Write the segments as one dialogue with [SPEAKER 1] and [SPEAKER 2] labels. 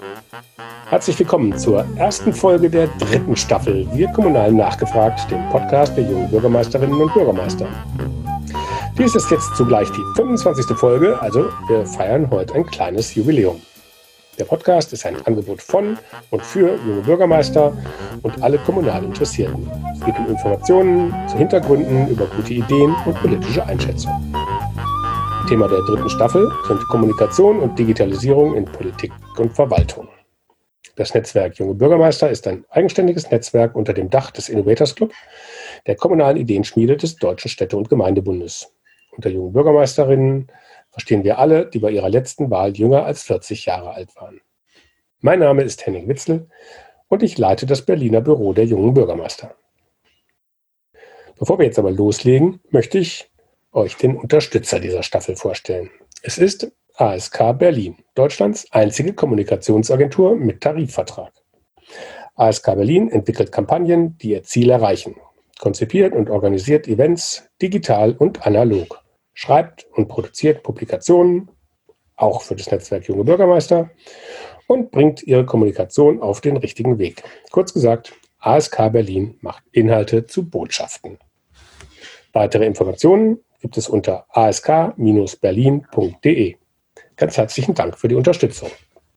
[SPEAKER 1] Herzlich willkommen zur ersten Folge der 3. Staffel Wir Kommunal nachgefragt, dem Podcast der jungen Bürgermeisterinnen und Bürgermeister. Dies ist jetzt zugleich die 25. Folge, also wir feiern heute ein kleines Jubiläum. Der Podcast ist ein Angebot von und für junge Bürgermeister und alle kommunal Interessierten. Es geht um Informationen zu Hintergründen, über gute Ideen und politische Einschätzungen. Thema der 3. Staffel sind Kommunikation und Digitalisierung in Politik und Verwaltung. Das Netzwerk Junge Bürgermeister ist ein eigenständiges Netzwerk unter dem Dach des Innovators Club, der kommunalen Ideenschmiede des Deutschen Städte- und Gemeindebundes. Unter jungen Bürgermeisterinnen verstehen wir alle, die bei ihrer letzten Wahl jünger als 40 Jahre alt waren. Mein Name ist Henning Witzel und ich leite das Berliner Büro der jungen Bürgermeister. Bevor wir jetzt aber loslegen, möchte ich euch den Unterstützer dieser Staffel vorstellen. Es ist ASK Berlin, Deutschlands einzige Kommunikationsagentur mit Tarifvertrag. ASK Berlin entwickelt Kampagnen, die ihr Ziel erreichen, konzipiert und organisiert Events digital und analog, schreibt und produziert Publikationen, auch für das Netzwerk Junge Bürgermeister, und bringt ihre Kommunikation auf den richtigen Weg. Kurz gesagt, ASK Berlin macht Inhalte zu Botschaften. Weitere Informationen gibt es unter ask-berlin.de. Ganz herzlichen Dank für die Unterstützung.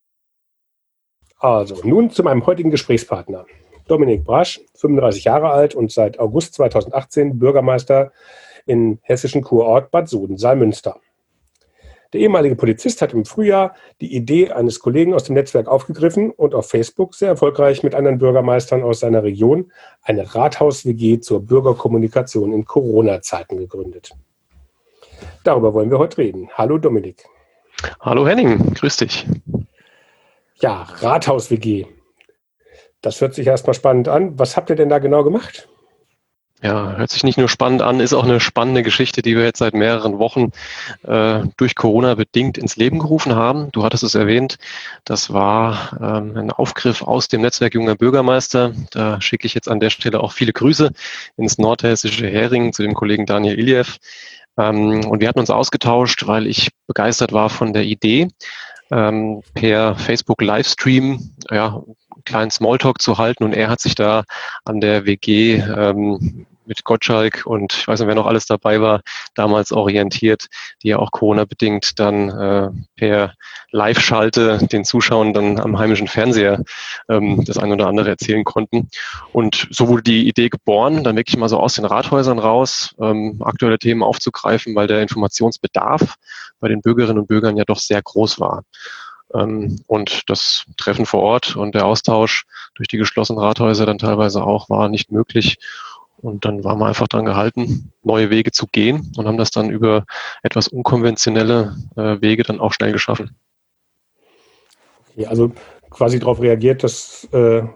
[SPEAKER 1] Also, nun zu meinem heutigen Gesprächspartner. Dominik Brasch, 35 Jahre alt und seit August 2018 Bürgermeister im hessischen Kurort Bad Soden-Salmünster. Der ehemalige Polizist hat im Frühjahr die Idee eines Kollegen aus dem Netzwerk aufgegriffen und auf Facebook sehr erfolgreich mit anderen Bürgermeistern aus seiner Region eine Rathaus-WG zur Bürgerkommunikation in Corona-Zeiten gegründet. Darüber wollen wir heute reden. Hallo Dominik.
[SPEAKER 2] Hallo Henning, grüß dich.
[SPEAKER 1] Ja, Rathaus-WG. Das hört sich erstmal spannend an. Was habt ihr denn da genau gemacht?
[SPEAKER 2] Ja, hört sich nicht nur spannend an, ist auch eine spannende Geschichte, die wir jetzt seit mehreren Wochen durch Corona bedingt ins Leben gerufen haben. Du hattest es erwähnt, das war ein Aufgriff aus dem Netzwerk Junger Bürgermeister. Da schicke ich jetzt an der Stelle auch viele Grüße ins nordhessische Hering zu dem Kollegen Daniel Iljev. Und wir hatten uns ausgetauscht, weil ich begeistert war von der Idee, per Facebook-Livestream einen kleinen Smalltalk zu halten. Und er hat sich da an der WG mit Gottschalk und ich weiß nicht, wer noch alles dabei war, damals orientiert, die ja auch Corona-bedingt dann per Live-Schalte den Zuschauern dann am heimischen Fernseher das eine oder andere erzählen konnten. Und so wurde die Idee geboren, dann wirklich mal so aus den Rathäusern raus, aktuelle Themen aufzugreifen, weil der Informationsbedarf bei den Bürgerinnen und Bürgern ja doch sehr groß war. Und das Treffen vor Ort und der Austausch durch die geschlossenen Rathäuser dann teilweise auch war nicht möglich. Und dann waren wir einfach dran gehalten, neue Wege zu gehen und haben das dann über etwas unkonventionelle Wege dann auch schnell geschaffen.
[SPEAKER 1] Okay, also quasi darauf reagiert, dass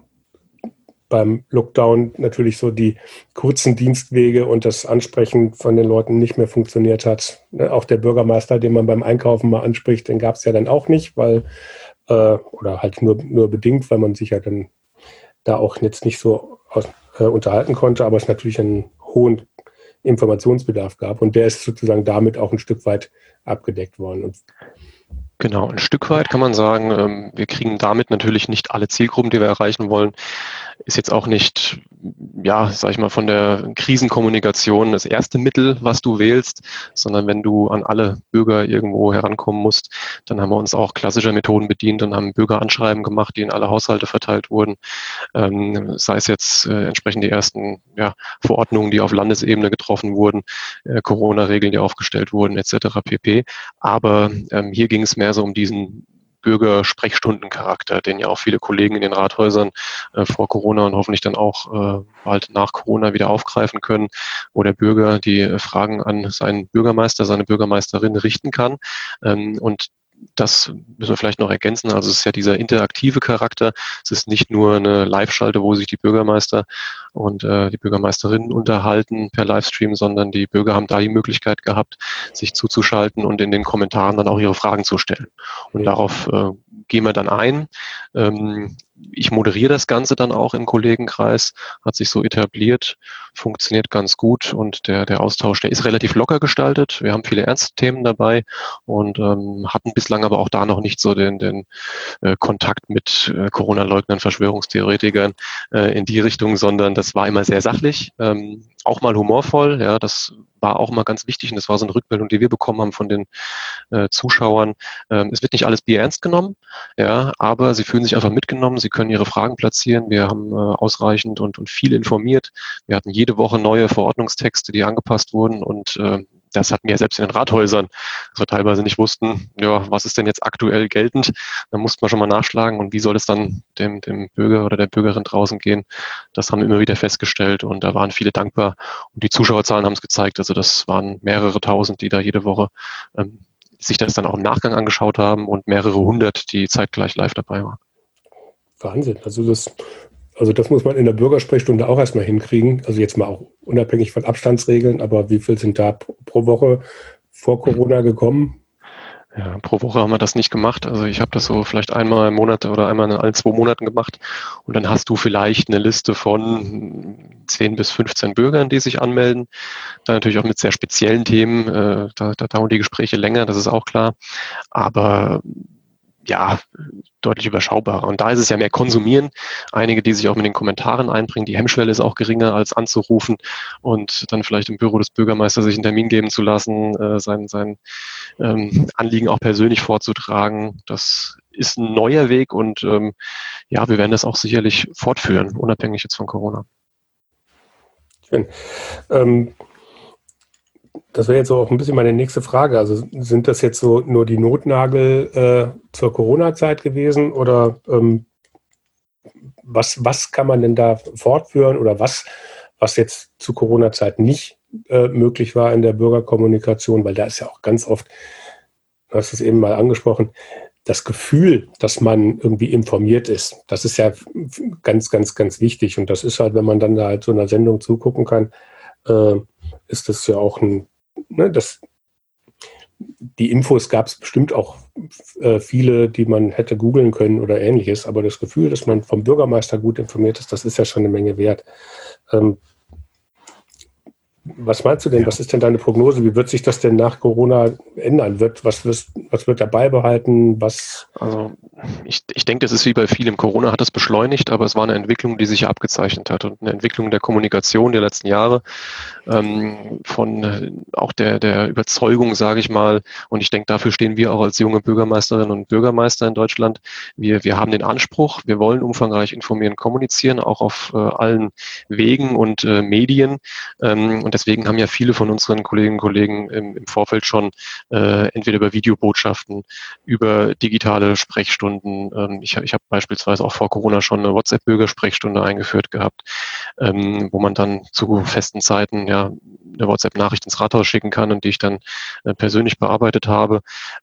[SPEAKER 1] beim Lockdown natürlich so die kurzen Dienstwege und das Ansprechen von den Leuten nicht mehr funktioniert hat. Auch der Bürgermeister, den man beim Einkaufen mal anspricht, den gab es ja dann auch nicht, weil oder halt nur bedingt, weil man sich ja dann da auch jetzt nicht so unterhalten konnte, aber es natürlich einen hohen Informationsbedarf gab und der ist sozusagen damit auch ein Stück weit abgedeckt worden.
[SPEAKER 2] Genau, ein Stück weit kann man sagen, wir kriegen damit natürlich nicht alle Zielgruppen, die wir erreichen wollen. Ist jetzt auch nicht, sag ich mal, von der Krisenkommunikation das erste Mittel, was du wählst, sondern wenn du an alle Bürger irgendwo herankommen musst, dann haben wir uns auch klassischer Methoden bedient und haben Bürgeranschreiben gemacht, die in alle Haushalte verteilt wurden. Sei es jetzt entsprechend die ersten Verordnungen, die auf Landesebene getroffen wurden, Corona-Regeln, die aufgestellt wurden, etc. pp. Aber hier ging es mehr so um diesen Bürgersprechstundencharakter, den ja auch viele Kollegen in den Rathäusern vor Corona und hoffentlich dann auch bald nach Corona wieder aufgreifen können, wo der Bürger die Fragen an seinen Bürgermeister, seine Bürgermeisterin richten kann. Und das müssen wir vielleicht noch ergänzen. Also es ist ja dieser interaktive Charakter. Es ist nicht nur eine Live-Schalte, wo sich die Bürgermeister und die Bürgermeisterinnen unterhalten per Livestream, sondern die Bürger haben da die Möglichkeit gehabt, sich zuzuschalten und in den Kommentaren dann auch ihre Fragen zu stellen. Und darauf gehen wir dann ein. ich moderiere das Ganze dann auch im Kollegenkreis, hat sich so etabliert, funktioniert ganz gut und der Austausch, der ist relativ locker gestaltet. Wir haben viele ernste Themen dabei und hatten bislang aber auch da noch nicht so den Kontakt mit Corona-Leugnern, Verschwörungstheoretikern in die Richtung, sondern das war immer sehr sachlich, auch mal humorvoll, ja, das war auch mal ganz wichtig und das war so eine Rückmeldung, die wir bekommen haben von den Zuschauern. Es wird nicht alles bierernst genommen, ja, aber sie fühlen sich einfach mitgenommen, sie können ihre Fragen platzieren, wir haben ausreichend und viel informiert. Wir hatten jede Woche neue Verordnungstexte, die angepasst wurden und das hatten wir selbst in den Rathäusern, dass wir teilweise nicht wussten, ja, was ist denn jetzt aktuell geltend? Da mussten wir schon mal nachschlagen und wie soll es dann dem Bürger oder der Bürgerin draußen gehen? Das haben wir immer wieder festgestellt und da waren viele dankbar und die Zuschauerzahlen haben es gezeigt. Also das waren mehrere tausend, die da jede Woche sich das dann auch im Nachgang angeschaut haben und mehrere hundert, die zeitgleich live dabei waren.
[SPEAKER 1] Wahnsinn. Also das muss man in der Bürgersprechstunde auch erstmal hinkriegen. Also jetzt mal auch unabhängig von Abstandsregeln, aber wie viel sind da pro Woche vor Corona gekommen?
[SPEAKER 2] Ja, pro Woche haben wir das nicht gemacht. Also ich habe das so vielleicht einmal im Monat oder einmal in allen 2 Monaten gemacht. Und dann hast du vielleicht eine Liste von 10 bis 15 Bürgern, die sich anmelden. Dann natürlich auch mit sehr speziellen Themen. Da dauern die Gespräche länger, das ist auch klar. Aber ja, deutlich überschaubarer. Und da ist es ja mehr konsumieren. Einige, die sich auch mit den Kommentaren einbringen. Die Hemmschwelle ist auch geringer, als anzurufen und dann vielleicht im Büro des Bürgermeisters sich einen Termin geben zu lassen, sein Anliegen auch persönlich vorzutragen. Das ist ein neuer Weg und ja, wir werden das auch sicherlich fortführen, unabhängig jetzt von Corona.
[SPEAKER 1] Schön. Das wäre jetzt auch ein bisschen meine nächste Frage. Also sind das jetzt so nur die Notnagel zur Corona-Zeit gewesen oder was kann man denn da fortführen oder was jetzt zu Corona-Zeit nicht möglich war in der Bürgerkommunikation? Weil da ist ja auch ganz oft, du hast es eben mal angesprochen, das Gefühl, dass man irgendwie informiert ist. Das ist ja ganz, ganz, ganz wichtig. Und das ist halt, wenn man dann da halt so einer Sendung zugucken kann, ist das ja auch die Infos gab es bestimmt auch viele, die man hätte googeln können oder ähnliches, aber das Gefühl, dass man vom Bürgermeister gut informiert ist, das ist ja schon eine Menge wert. Was meinst du denn, was ist denn deine Prognose? Wie wird sich das denn nach Corona ändern? Was wird er beibehalten?
[SPEAKER 2] Also ich denke, das ist wie bei vielem. Corona hat das beschleunigt, aber es war eine Entwicklung, die sich ja abgezeichnet hat und eine Entwicklung der Kommunikation der letzten Jahre, von auch der Überzeugung, sage ich mal, und ich denke, dafür stehen wir auch als junge Bürgermeisterinnen und Bürgermeister in Deutschland. Wir haben den Anspruch, wir wollen umfangreich informieren, kommunizieren, auch auf allen Wegen und Medien. Und deswegen haben ja viele von unseren Kolleginnen und Kollegen im Vorfeld schon entweder über Videobotschaften, über digitale Sprechstunden. Ich habe beispielsweise auch vor Corona schon eine WhatsApp-Bürgersprechstunde eingeführt gehabt, wo man dann zu festen Zeiten ja eine WhatsApp-Nachricht ins Rathaus schicken kann und die ich dann persönlich bearbeitet habe.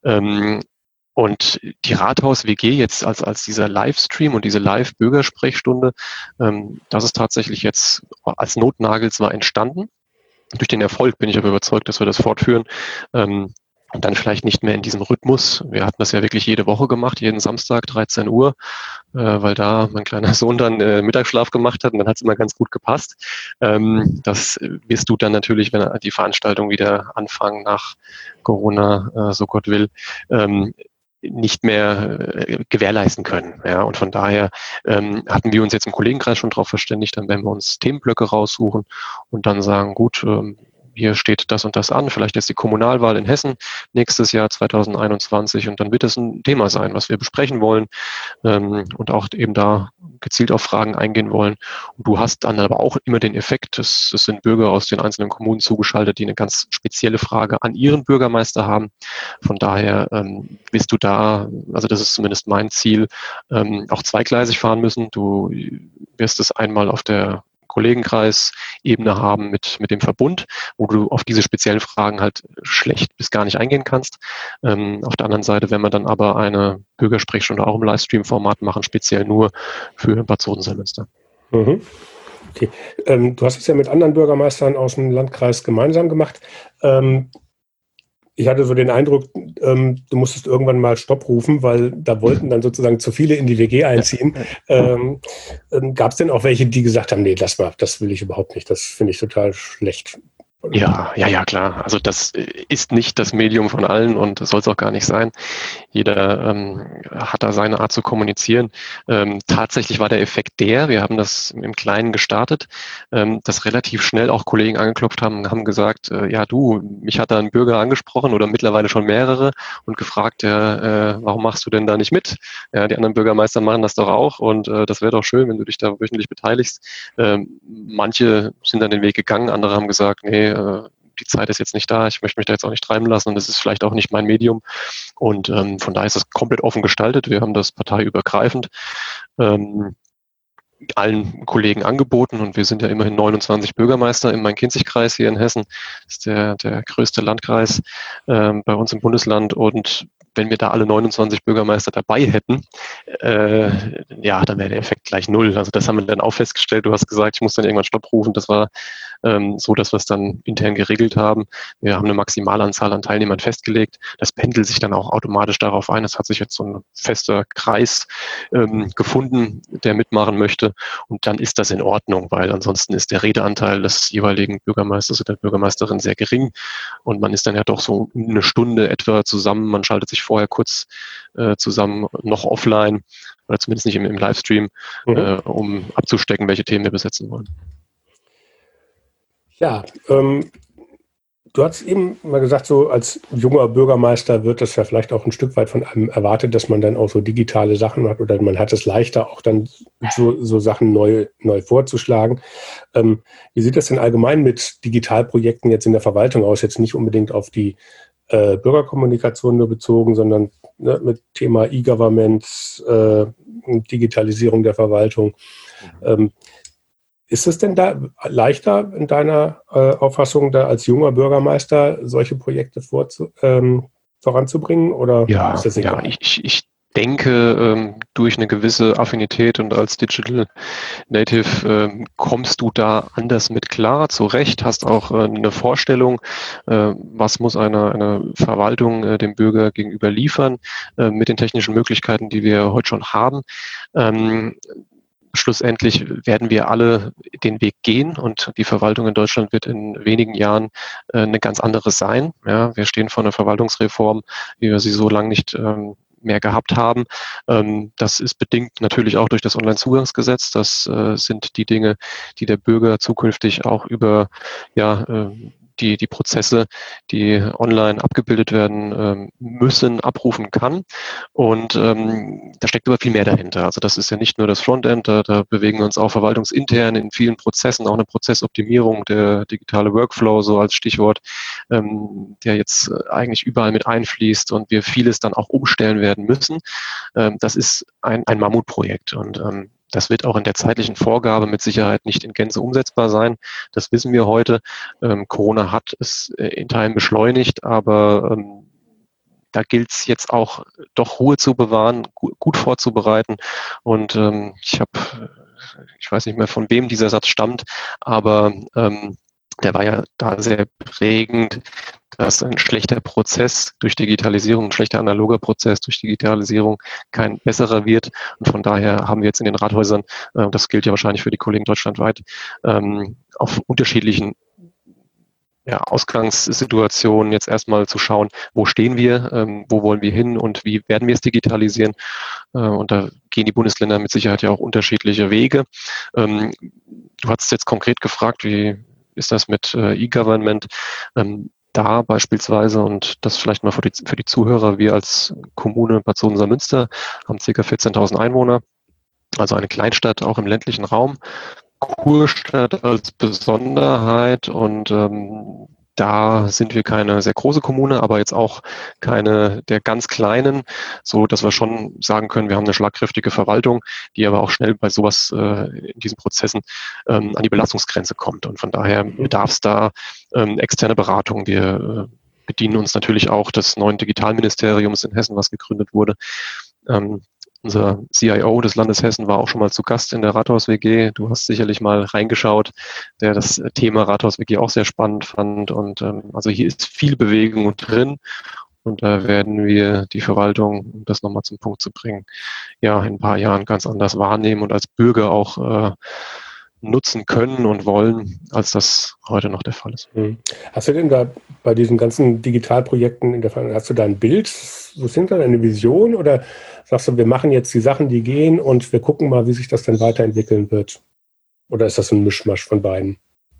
[SPEAKER 2] Und die Rathaus-WG jetzt als dieser Livestream und diese Live-Bürgersprechstunde, das ist tatsächlich jetzt als Notnagel zwar entstanden. Durch den Erfolg bin ich aber überzeugt, dass wir das fortführen. Und dann vielleicht nicht mehr in diesem Rhythmus. Wir hatten das ja wirklich jede Woche gemacht, jeden Samstag 13 Uhr, weil da mein kleiner Sohn dann Mittagsschlaf gemacht hat und dann hat es immer ganz gut gepasst. Das wirst du dann natürlich, wenn die Veranstaltungen wieder anfangen nach Corona, so Gott will, nicht mehr gewährleisten können. Ja, und von daher hatten wir uns jetzt im Kollegenkreis schon darauf verständigt, dann werden wir uns Themenblöcke raussuchen und dann sagen, gut, hier steht das und das an, vielleicht jetzt die Kommunalwahl in Hessen nächstes Jahr 2021 und dann wird es ein Thema sein, was wir besprechen wollen und auch eben da gezielt auf Fragen eingehen wollen. Und du hast dann aber auch immer den Effekt, es sind Bürger aus den einzelnen Kommunen zugeschaltet, die eine ganz spezielle Frage an ihren Bürgermeister haben. Von daher bist du da, also das ist zumindest mein Ziel, auch zweigleisig fahren müssen. Du wirst es einmal auf der Kollegenkreis-Ebene haben mit dem Verbund, wo du auf diese speziellen Fragen halt schlecht bis gar nicht eingehen kannst. Auf der anderen Seite, wenn wir dann aber eine Bürgersprechstunde auch im Livestream-Format machen, speziell nur für Bad Soden-Sellmünster.
[SPEAKER 1] Mhm. Okay. Du hast es ja mit anderen Bürgermeistern aus dem Landkreis gemeinsam gemacht. ich hatte so den Eindruck, du musstest irgendwann mal Stopp rufen, weil da wollten dann sozusagen zu viele in die WG einziehen. Gab es denn auch welche, die gesagt haben, nee, das will ich überhaupt nicht, das finde ich total schlecht?
[SPEAKER 2] Ja, klar. Also das ist nicht das Medium von allen und soll es auch gar nicht sein. Jeder hat da seine Art zu kommunizieren. Tatsächlich war der Effekt wir haben das im Kleinen gestartet, dass relativ schnell auch Kollegen angeklopft haben und haben gesagt, mich hat da ein Bürger angesprochen oder mittlerweile schon mehrere und gefragt, warum machst du denn da nicht mit? Ja, die anderen Bürgermeister machen das doch auch und das wäre doch schön, wenn du dich da wöchentlich beteiligst. Manche sind dann den Weg gegangen, andere haben gesagt, nee, die Zeit ist jetzt nicht da, ich möchte mich da jetzt auch nicht treiben lassen und es ist vielleicht auch nicht mein Medium. Und von daher ist es komplett offen gestaltet. Wir haben das parteiübergreifend allen Kollegen angeboten und wir sind ja immerhin 29 Bürgermeister im Main-Kinzig-Kreis hier in Hessen. Das ist der größte Landkreis bei uns im Bundesland und wenn wir da alle 29 Bürgermeister dabei hätten, dann wäre der Effekt gleich null. Also das haben wir dann auch festgestellt. Du hast gesagt, ich muss dann irgendwann Stopp rufen. Das war so, dass wir es dann intern geregelt haben. Wir haben eine Maximalanzahl an Teilnehmern festgelegt. Das pendelt sich dann auch automatisch darauf ein. Es hat sich jetzt so ein fester Kreis gefunden, der mitmachen möchte. Und dann ist das in Ordnung, weil ansonsten ist der Redeanteil des jeweiligen Bürgermeisters oder der Bürgermeisterin sehr gering. Und man ist dann ja doch so eine Stunde etwa zusammen. Man schaltet sich vorher kurz zusammen noch offline oder zumindest nicht im Livestream, um abzustecken, welche Themen wir besetzen wollen.
[SPEAKER 1] Ja, du hast eben mal gesagt, so als junger Bürgermeister wird das ja vielleicht auch ein Stück weit von einem erwartet, dass man dann auch so digitale Sachen hat oder man hat es leichter, auch dann so Sachen neu vorzuschlagen. Wie sieht das denn allgemein mit Digitalprojekten jetzt in der Verwaltung aus? Jetzt nicht unbedingt auf die Bürgerkommunikation nur bezogen, sondern mit Thema E-Government, Digitalisierung der Verwaltung. Ist es denn da leichter in deiner Auffassung, da als junger Bürgermeister solche Projekte voranzubringen? Oder ist das egal?
[SPEAKER 2] Ich denke, durch eine gewisse Affinität und als Digital Native kommst du da anders mit klar, zurecht, hast auch eine Vorstellung, was muss eine Verwaltung dem Bürger gegenüber liefern mit den technischen Möglichkeiten, die wir heute schon haben. Schlussendlich werden wir alle den Weg gehen und die Verwaltung in Deutschland wird in wenigen Jahren eine ganz andere sein. Ja, wir stehen vor einer Verwaltungsreform, wie wir sie so lange nicht mehr gehabt haben. Das ist bedingt natürlich auch durch das Onlinezugangsgesetz. Das sind die Dinge, die der Bürger zukünftig auch über die Prozesse, die online abgebildet werden müssen, abrufen kann. Und da steckt aber viel mehr dahinter. Also das ist ja nicht nur das Frontend, da bewegen wir uns auch verwaltungsintern in vielen Prozessen, auch eine Prozessoptimierung, der digitale Workflow so als Stichwort, der jetzt eigentlich überall mit einfließt und wir vieles dann auch umstellen werden müssen. Das ist ein Mammutprojekt und das wird auch in der zeitlichen Vorgabe mit Sicherheit nicht in Gänze umsetzbar sein. Das wissen wir heute. Corona hat es in Teilen beschleunigt, aber da gilt es jetzt auch doch Ruhe zu bewahren, gut vorzubereiten. Und ich weiß nicht mehr, von wem dieser Satz stammt, aber der war ja da sehr prägend, dass ein schlechter Prozess durch Digitalisierung, ein schlechter analoger Prozess durch Digitalisierung kein besserer wird. Und von daher haben wir jetzt in den Rathäusern, das gilt ja wahrscheinlich für die Kollegen deutschlandweit, auf unterschiedlichen Ausgangssituationen jetzt erstmal zu schauen, wo stehen wir, wo wollen wir hin und wie werden wir es digitalisieren. Und da gehen die Bundesländer mit Sicherheit ja auch unterschiedliche Wege. Du hast jetzt konkret gefragt, wie ist das mit E-Government? Da beispielsweise, und das vielleicht mal für die Zuhörer, wir als Kommune Bad Sohn-Münster haben ca. 14.000 Einwohner, also eine Kleinstadt auch im ländlichen Raum. Kurstadt als Besonderheit und da sind wir keine sehr große Kommune, aber jetzt auch keine der ganz kleinen, so dass wir schon sagen können, wir haben eine schlagkräftige Verwaltung, die aber auch schnell bei sowas in diesen Prozessen an die Belastungsgrenze kommt. Und von daher bedarf es da externe Beratung. Wir bedienen uns natürlich auch des neuen Digitalministeriums in Hessen, was gegründet wurde. Unser CIO des Landes Hessen war auch schon mal zu Gast in der Rathaus-WG. Du hast sicherlich mal reingeschaut, der das Thema Rathaus-WG auch sehr spannend fand. Und also hier ist viel Bewegung drin. Und da werden wir die Verwaltung, um das nochmal zum Punkt zu bringen, ja, in ein paar Jahren ganz anders wahrnehmen und als Bürger auch nutzen können und wollen, als das heute noch der Fall ist.
[SPEAKER 1] Hast du denn da bei diesen ganzen Digitalprojekten hast du da ein Bild? So sind da eine Vision? Oder sagst du, wir machen jetzt die Sachen, die gehen und wir gucken mal, wie sich das dann weiterentwickeln wird? Oder ist das ein Mischmasch von beiden?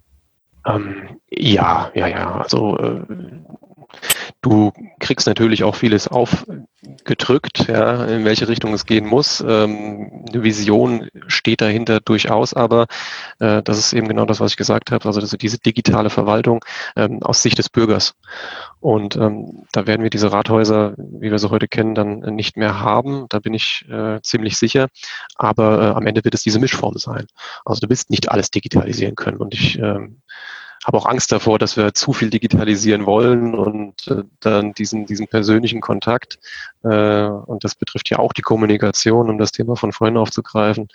[SPEAKER 2] Ja. Also du kriegst natürlich auch vieles aufgedrückt, ja, in welche Richtung es gehen muss. Eine Vision steht dahinter durchaus, aber das ist eben genau das, was ich gesagt habe, also diese digitale Verwaltung aus Sicht des Bürgers. Und da werden wir diese Rathäuser, wie wir sie heute kennen, dann nicht mehr haben. Da bin ich ziemlich sicher. Aber am Ende wird es diese Mischform sein. Also du wirst nicht alles digitalisieren können. Und ich habe auch Angst davor, dass wir zu viel digitalisieren wollen und dann diesen persönlichen Kontakt, und das betrifft ja auch die Kommunikation, um das Thema von vorhin aufzugreifen,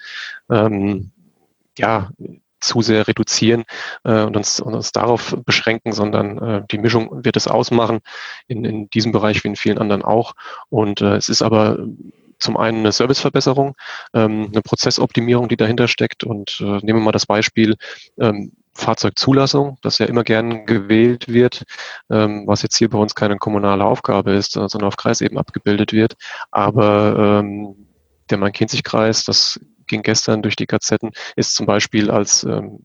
[SPEAKER 2] zu sehr reduzieren und uns darauf beschränken, sondern die Mischung wird es ausmachen, in diesem Bereich wie in vielen anderen auch. Und es ist aber zum einen eine Serviceverbesserung, eine Prozessoptimierung, die dahinter steckt. Und nehmen wir mal das Beispiel Fahrzeugzulassung, das ja immer gern gewählt wird, was jetzt hier bei uns keine kommunale Aufgabe ist, sondern auf Kreisebene abgebildet wird. Aber der Main-Kinzig-Kreis, das ging gestern durch die Gazetten, ist zum Beispiel als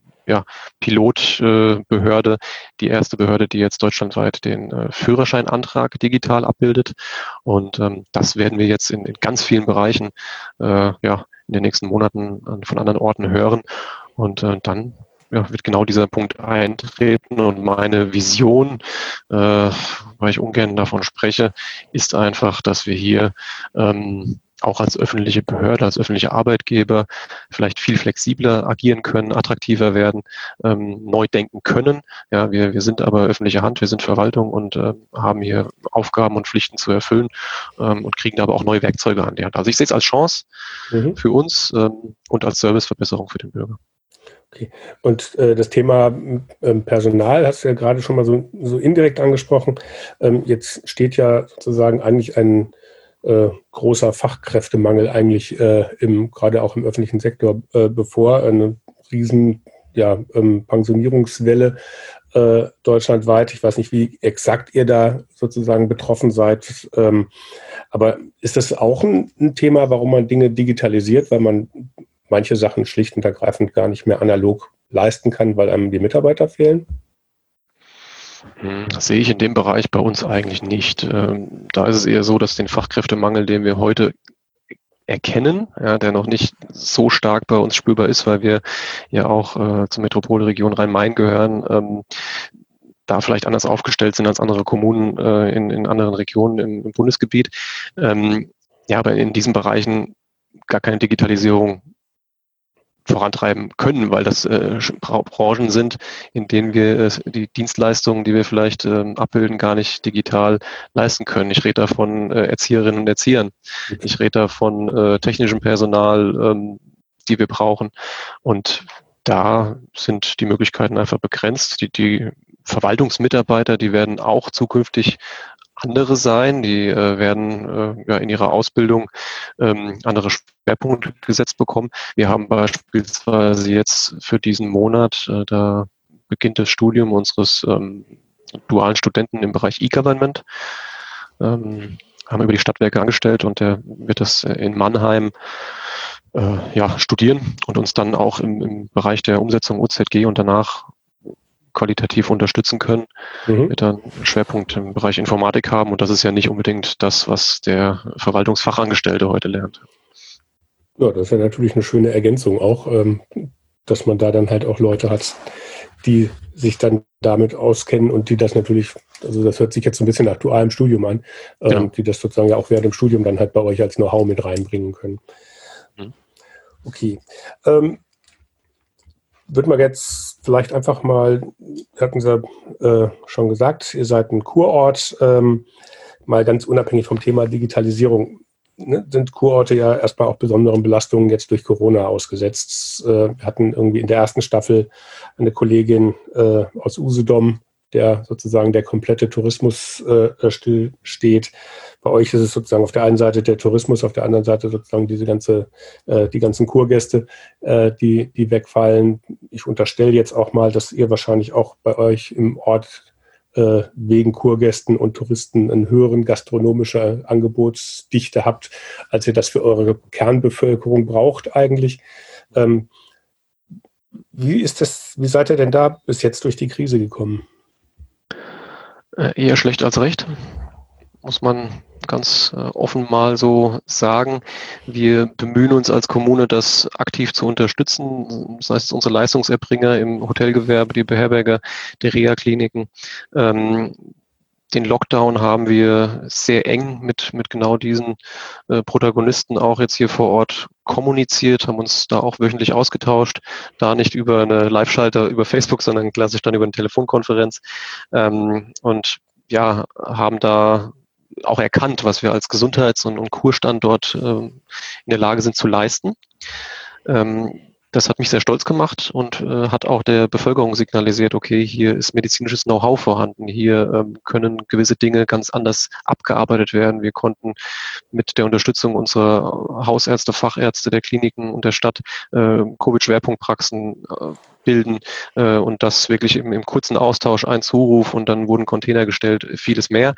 [SPEAKER 2] Pilotbehörde die erste Behörde, die jetzt deutschlandweit den Führerscheinantrag digital abbildet. Und das werden wir jetzt in ganz vielen Bereichen in den nächsten Monaten von anderen Orten hören. Und dann wird genau dieser Punkt eintreten. Und meine Vision, weil ich ungern davon spreche, ist einfach, dass wir hier auch als öffentliche Behörde, als öffentliche Arbeitgeber vielleicht viel flexibler agieren können, attraktiver werden, neu denken können. Ja, wir sind aber öffentliche Hand, wir sind Verwaltung und haben hier Aufgaben und Pflichten zu erfüllen und kriegen da aber auch neue Werkzeuge an die Hand. Also ich sehe es als Chance für uns und als Serviceverbesserung für den Bürger.
[SPEAKER 1] Okay. Und das Thema Personal hast du ja gerade schon mal so indirekt angesprochen. Jetzt steht ja sozusagen eigentlich ein großer Fachkräftemangel eigentlich gerade auch im öffentlichen Sektor bevor. Eine riesen Pensionierungswelle deutschlandweit. Ich weiß nicht, wie exakt ihr da sozusagen betroffen seid. Aber ist das auch ein Thema, warum man Dinge digitalisiert, weil man manche Sachen schlicht und ergreifend gar nicht mehr analog leisten kann, weil einem die Mitarbeiter fehlen?
[SPEAKER 2] Das sehe ich in dem Bereich bei uns eigentlich nicht. Da ist es eher so, dass den Fachkräftemangel, den wir heute erkennen, der noch nicht so stark bei uns spürbar ist, weil wir ja auch zur Metropolregion Rhein-Main gehören, da vielleicht anders aufgestellt sind als andere Kommunen in anderen Regionen im Bundesgebiet. Aber in diesen Bereichen gar keine Digitalisierung vorantreiben können, weil das Branchen sind, in denen wir die Dienstleistungen, die wir vielleicht abbilden, gar nicht digital leisten können. Ich rede da von Erzieherinnen und Erziehern. Ich rede da von technischem Personal, die wir brauchen. Und da sind die Möglichkeiten einfach begrenzt. Die Verwaltungsmitarbeiter, die werden auch zukünftig andere sein, die werden in ihrer Ausbildung andere Schwerpunkte gesetzt bekommen. Wir haben beispielsweise jetzt für diesen Monat, da beginnt das Studium unseres dualen Studenten im Bereich E-Government, haben über die Stadtwerke angestellt und der wird das in Mannheim studieren und uns dann auch im Bereich der Umsetzung OZG und danach qualitativ unterstützen können, wird dann einen Schwerpunkt im Bereich Informatik haben und das ist ja nicht unbedingt das, was der Verwaltungsfachangestellte heute lernt.
[SPEAKER 1] Ja, das ist ja natürlich eine schöne Ergänzung auch, dass man da dann halt auch Leute hat, die sich dann damit auskennen und die das natürlich, also das hört sich jetzt so ein bisschen nach dualem Studium an, genau, die das sozusagen ja auch während dem Studium dann halt bei euch als Know-how mit reinbringen können. Okay. Würde man jetzt vielleicht einfach mal, hatten Sie schon gesagt, ihr seid ein Kurort, mal ganz unabhängig vom Thema Digitalisierung. sind Kurorte ja erstmal auch besonderen Belastungen jetzt durch Corona ausgesetzt. Wir hatten irgendwie in der ersten Staffel eine Kollegin aus Usedom, der sozusagen der komplette Tourismus still steht. Bei euch ist es sozusagen auf der einen Seite der Tourismus, auf der anderen Seite sozusagen die ganzen Kurgäste, die wegfallen. Ich unterstelle jetzt auch mal, dass ihr wahrscheinlich auch bei euch im Ort wegen Kurgästen und Touristen eine höhere gastronomische Angebotsdichte habt, als ihr das für eure Kernbevölkerung braucht eigentlich. Wie seid ihr denn da bis jetzt durch die Krise gekommen?
[SPEAKER 2] Eher schlecht als recht, muss man ganz offen mal so sagen. Wir bemühen uns als Kommune, das aktiv zu unterstützen, das heißt unsere Leistungserbringer im Hotelgewerbe, die Beherberger, die Reha-Kliniken. Den Lockdown haben wir sehr eng mit genau diesen Protagonisten auch jetzt hier vor Ort kommuniziert, haben uns da auch wöchentlich ausgetauscht, da nicht über eine Live-Schalter über Facebook, sondern klassisch dann über eine Telefonkonferenz, und ja, haben da auch erkannt, was wir als Gesundheits- und Kurstandort in der Lage sind zu leisten. Das hat mich sehr stolz gemacht und hat auch der Bevölkerung signalisiert, okay, hier ist medizinisches Know-how vorhanden, hier können gewisse Dinge ganz anders abgearbeitet werden. Wir konnten mit der Unterstützung unserer Hausärzte, Fachärzte der Kliniken und der Stadt Covid-Schwerpunktpraxen bilden und das wirklich im kurzen Austausch, ein Zuruf und dann wurden Container gestellt, vieles mehr.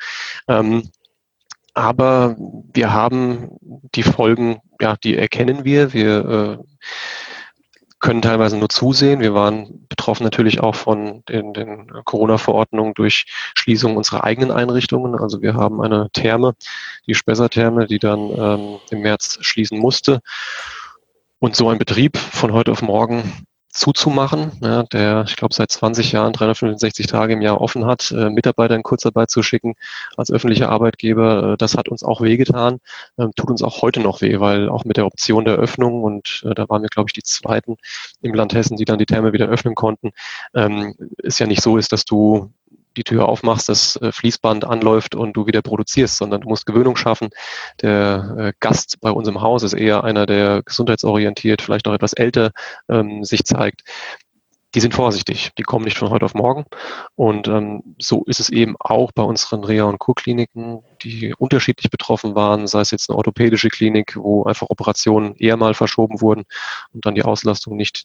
[SPEAKER 2] Aber wir haben die Folgen, ja, die erkennen wir. Wir können teilweise nur zusehen. Wir waren betroffen natürlich auch von den Corona-Verordnungen durch Schließung unserer eigenen Einrichtungen. Also wir haben eine Therme, die Spessart-Therme, die dann im März schließen musste. Und so ein Betrieb von heute auf morgen zuzumachen, ja, der, ich glaube, seit 20 Jahren 365 Tage im Jahr offen hat, Mitarbeiter in Kurzarbeit zu schicken als öffentlicher Arbeitgeber, das hat uns auch wehgetan, tut uns auch heute noch weh, weil auch mit der Option der Öffnung, und da waren wir, glaube ich, die Zweiten im Land Hessen, die dann die Therme wieder öffnen konnten, es ja nicht so ist, dass du die Tür aufmachst, das Fließband anläuft und du wieder produzierst, sondern du musst Gewöhnung schaffen. Der Gast bei uns im Haus ist eher einer, der gesundheitsorientiert, vielleicht auch etwas älter sich zeigt. Die sind vorsichtig, die kommen nicht von heute auf morgen. Und so ist es eben auch bei unseren Reha- und Kurkliniken, die unterschiedlich betroffen waren, sei es jetzt eine orthopädische Klinik, wo einfach Operationen eher mal verschoben wurden und dann die Auslastung nicht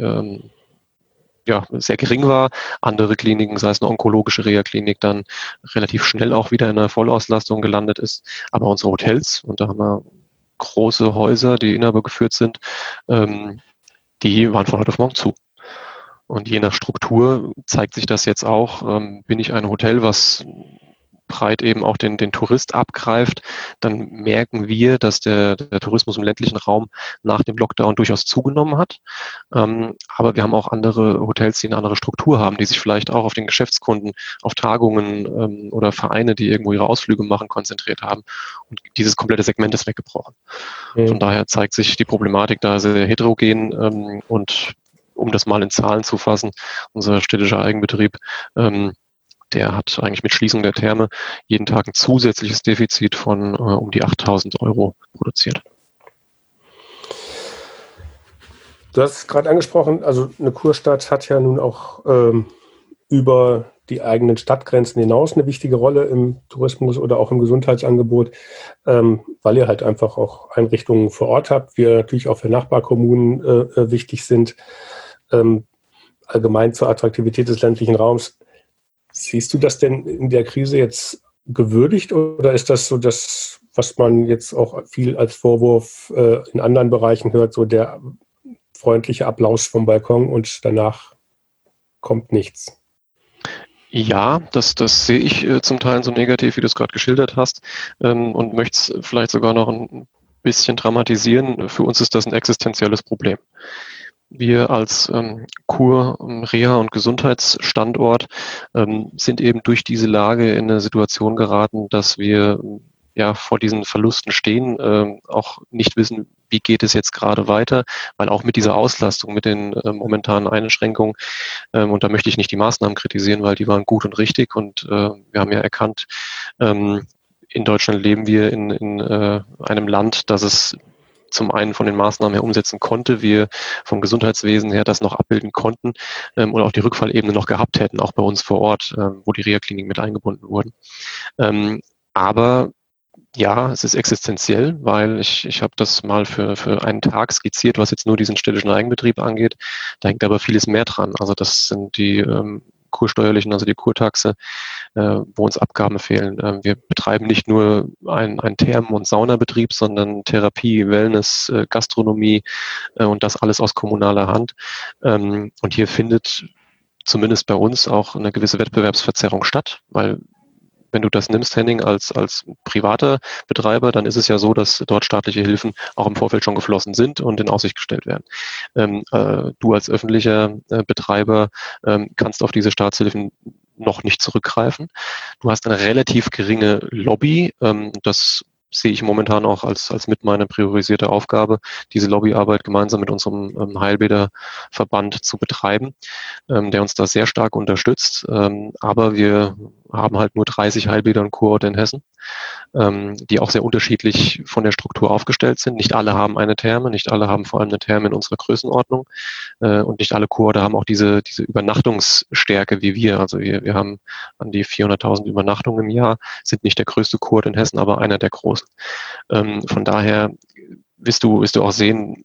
[SPEAKER 2] sehr gering war. Andere Kliniken, sei es eine onkologische Reha-Klinik, dann relativ schnell auch wieder in einer Vollauslastung gelandet ist. Aber unsere Hotels, und da haben wir große Häuser, die inhabergeführt sind, die waren von heute auf morgen zu. Und je nach Struktur zeigt sich das jetzt auch. Bin ich ein Hotel, was breit eben auch den Tourist abgreift, dann merken wir, dass der Tourismus im ländlichen Raum nach dem Lockdown durchaus zugenommen hat. Aber wir haben auch andere Hotels, die eine andere Struktur haben, die sich vielleicht auch auf den Geschäftskunden, auf Tagungen oder Vereine, die irgendwo ihre Ausflüge machen, konzentriert haben. Und dieses komplette Segment ist weggebrochen. Von daher zeigt sich die Problematik da sehr heterogen und um das mal in Zahlen zu fassen, unser städtischer Eigenbetrieb, der hat eigentlich mit Schließung der Therme jeden Tag ein zusätzliches Defizit von um die 8.000 € produziert.
[SPEAKER 1] Du hast es gerade angesprochen, also eine Kurstadt hat ja nun auch über die eigenen Stadtgrenzen hinaus eine wichtige Rolle im Tourismus oder auch im Gesundheitsangebot, weil ihr halt einfach auch Einrichtungen vor Ort habt, die natürlich auch für Nachbarkommunen wichtig sind, allgemein zur Attraktivität des ländlichen Raums. Siehst du das denn in der Krise jetzt gewürdigt oder ist das so das, was man jetzt auch viel als Vorwurf in anderen Bereichen hört, so der freundliche Applaus vom Balkon und danach kommt nichts?
[SPEAKER 2] Ja, das sehe ich zum Teil so negativ, wie du es gerade geschildert hast, und möchte es vielleicht sogar noch ein bisschen dramatisieren. Für uns ist das ein existenzielles Problem. Wir als Kur-, Reha- und Gesundheitsstandort sind eben durch diese Lage in eine Situation geraten, dass wir vor diesen Verlusten stehen, auch nicht wissen, wie geht es jetzt gerade weiter, weil auch mit dieser Auslastung, mit den momentanen Einschränkungen, und da möchte ich nicht die Maßnahmen kritisieren, weil die waren gut und richtig und wir haben ja erkannt, in Deutschland leben wir in einem Land, das es zum einen von den Maßnahmen her umsetzen konnte, wir vom Gesundheitswesen her das noch abbilden konnten oder auch die Rückfallebene noch gehabt hätten, auch bei uns vor Ort, wo die Reha-Kliniken mit eingebunden wurden. Aber ja, es ist existenziell, weil ich habe das mal für einen Tag skizziert, was jetzt nur diesen städtischen Eigenbetrieb angeht. Da hängt aber vieles mehr dran. Also das sind die kursteuerlichen, also die Kurtaxe, wo uns Abgaben fehlen. Wir betreiben nicht nur einen Thermen- und Saunabetrieb, sondern Therapie, Wellness, Gastronomie und das alles aus kommunaler Hand. Und hier findet zumindest bei uns auch eine gewisse Wettbewerbsverzerrung statt, weil wenn du das nimmst, Henning, als privater Betreiber, dann ist es ja so, dass dort staatliche Hilfen auch im Vorfeld schon geflossen sind und in Aussicht gestellt werden. Du als öffentlicher Betreiber kannst auf diese Staatshilfen noch nicht zurückgreifen. Du hast eine relativ geringe Lobby. Das sehe ich momentan auch als mit meine priorisierte Aufgabe, diese Lobbyarbeit gemeinsam mit unserem Heilbäderverband zu betreiben, der uns da sehr stark unterstützt. Aber wir haben halt nur 30 Heilbäder und Kurorte in Hessen, die auch sehr unterschiedlich von der Struktur aufgestellt sind. Nicht alle haben eine Therme, nicht alle haben vor allem eine Therme in unserer Größenordnung und nicht alle Kurorte haben auch diese Übernachtungsstärke wie wir. Also wir haben an die 400.000 Übernachtungen im Jahr, sind nicht der größte Kurort in Hessen, aber einer der großen. Von daher wirst du auch sehen,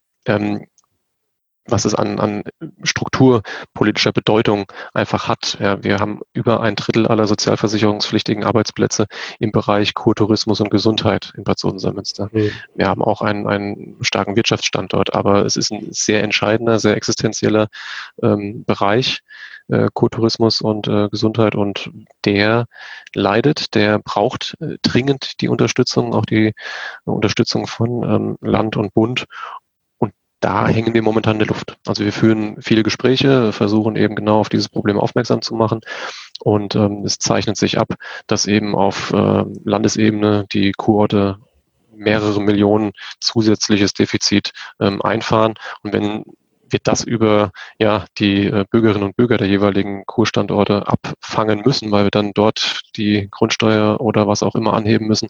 [SPEAKER 2] was es an strukturpolitischer Bedeutung einfach hat. Ja, wir haben über 1/3 aller sozialversicherungspflichtigen Arbeitsplätze im Bereich Kurtourismus und Gesundheit in Bad Sohn-Münster. Mhm. Wir haben auch einen starken Wirtschaftsstandort, aber es ist ein sehr entscheidender, sehr existenzieller Bereich, Kurtourismus und Gesundheit, und der leidet, der braucht dringend die Unterstützung, auch die Unterstützung von Land und Bund. Da hängen wir momentan in der Luft. Also wir führen viele Gespräche, versuchen eben genau auf dieses Problem aufmerksam zu machen. Und es zeichnet sich ab, dass eben auf Landesebene die Kurorte mehrere Millionen zusätzliches Defizit einfahren. Und wenn wir das über die Bürgerinnen und Bürger der jeweiligen Kurstandorte abfangen müssen, weil wir dann dort die Grundsteuer oder was auch immer anheben müssen,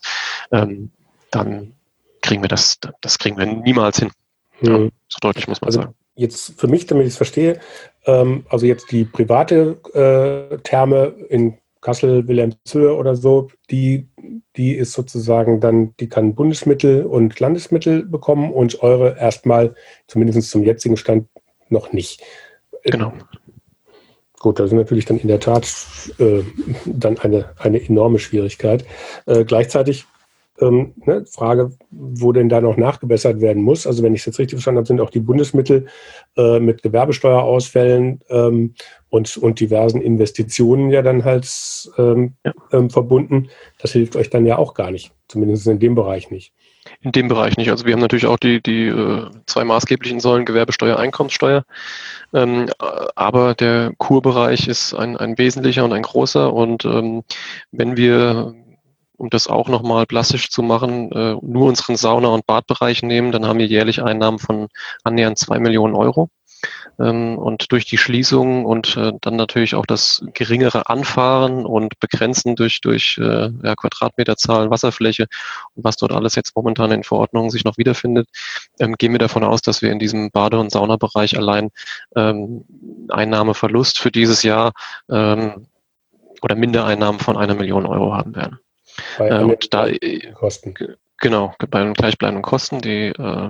[SPEAKER 2] dann kriegen wir das kriegen wir niemals hin. Ja, so deutlich muss man sagen.
[SPEAKER 1] Jetzt für mich, damit ich es verstehe, also jetzt die private Therme in Kassel, Wilhelmshöhe oder so, die ist sozusagen dann, die kann Bundesmittel und Landesmittel bekommen und eure erstmal, zumindest zum jetzigen Stand, noch nicht.
[SPEAKER 2] Genau.
[SPEAKER 1] Gut, das ist natürlich dann in der Tat dann eine enorme Schwierigkeit. Gleichzeitig Frage, wo denn da noch nachgebessert werden muss. Also wenn ich es jetzt richtig verstanden habe, sind auch die Bundesmittel mit Gewerbesteuerausfällen und diversen Investitionen ja dann halt verbunden. Das hilft euch dann ja auch gar nicht, zumindest in dem Bereich nicht.
[SPEAKER 2] In dem Bereich nicht. Also wir haben natürlich auch die zwei maßgeblichen Säulen, Gewerbesteuer, Einkommenssteuer. Aber der Kurbereich ist ein wesentlicher und ein großer. Und wenn wir, um das auch nochmal plastisch zu machen, nur unseren Sauna- und Badbereich nehmen, dann haben wir jährlich Einnahmen von annähernd 2 Millionen Euro. Und durch die Schließung und dann natürlich auch das geringere Anfahren und Begrenzen durch Quadratmeterzahlen, Wasserfläche und was dort alles jetzt momentan in Verordnungen sich noch wiederfindet, gehen wir davon aus, dass wir in diesem Bade- und Saunabereich allein Einnahmeverlust für dieses Jahr oder Mindereinnahmen von 1 Million Euro haben werden. Und da
[SPEAKER 1] Kosten.
[SPEAKER 2] Genau, bei den gleichbleibenden Kosten, die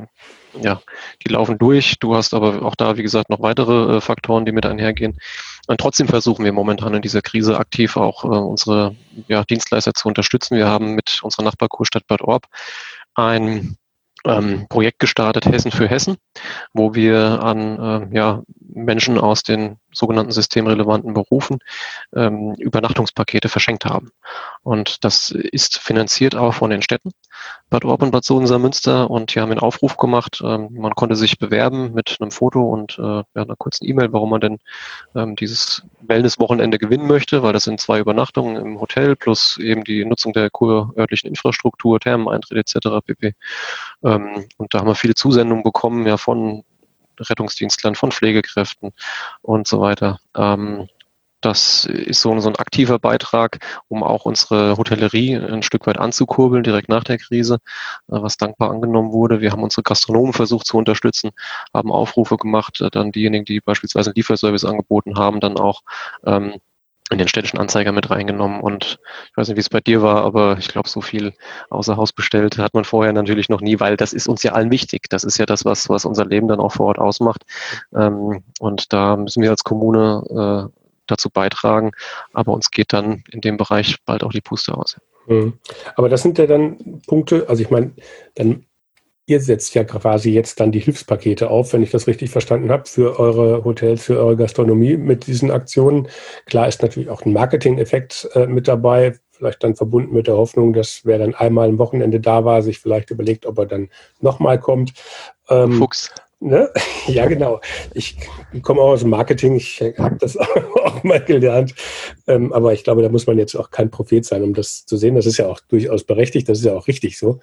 [SPEAKER 2] laufen durch. Du hast aber auch da, wie gesagt, noch weitere Faktoren, die mit einhergehen. Und trotzdem versuchen wir momentan in dieser Krise aktiv auch unsere Dienstleister zu unterstützen. Wir haben mit unserer Nachbarkurstadt Bad Orb ein Projekt gestartet, Hessen für Hessen, wo wir an Menschen aus den sogenannten systemrelevanten Berufen Übernachtungspakete verschenkt haben. Und das ist finanziert auch von den Städten Bad Orb und Bad Sohn-Münster, und die haben einen Aufruf gemacht. Man konnte sich bewerben mit einem Foto und einer kurzen E-Mail, warum man denn dieses Wellness-Wochenende gewinnen möchte, weil das sind 2 Übernachtungen im Hotel plus eben die Nutzung der kurörtlichen Infrastruktur, Thermeneintritt etc. pp. Und da haben wir viele Zusendungen bekommen, von Rettungsdienstlern, von Pflegekräften und so weiter. das ist so ein aktiver Beitrag, um auch unsere Hotellerie ein Stück weit anzukurbeln, direkt nach der Krise, was dankbar angenommen wurde. Wir haben unsere Gastronomen versucht zu unterstützen, haben Aufrufe gemacht, dann diejenigen, die beispielsweise einen Lieferservice angeboten haben, dann auch in den städtischen Anzeiger mit reingenommen. Und ich weiß nicht, wie es bei dir war, aber ich glaube, so viel außer Haus bestellt hat man vorher natürlich noch nie, weil das ist uns ja allen wichtig. Das ist ja das, was unser Leben dann auch vor Ort ausmacht. Und da müssen wir als Kommune dazu beitragen. Aber uns geht dann in dem Bereich bald auch die Puste aus.
[SPEAKER 1] Aber das sind ja dann Punkte, also ich meine, dann ihr setzt ja quasi jetzt dann die Hilfspakete auf, wenn ich das richtig verstanden habe, für eure Hotels, für eure Gastronomie mit diesen Aktionen. Klar ist natürlich auch ein Marketing-Effekt mit dabei, vielleicht dann verbunden mit der Hoffnung, dass wer dann einmal am Wochenende da war, sich vielleicht überlegt, ob er dann nochmal kommt.
[SPEAKER 2] Fuchs.
[SPEAKER 1] Ne? Ja, genau. Ich komme auch aus dem Marketing, ich habe das auch mal gelernt. Aber ich glaube, da muss man jetzt auch kein Prophet sein, um das zu sehen. Das ist ja auch durchaus berechtigt, das ist ja auch richtig so.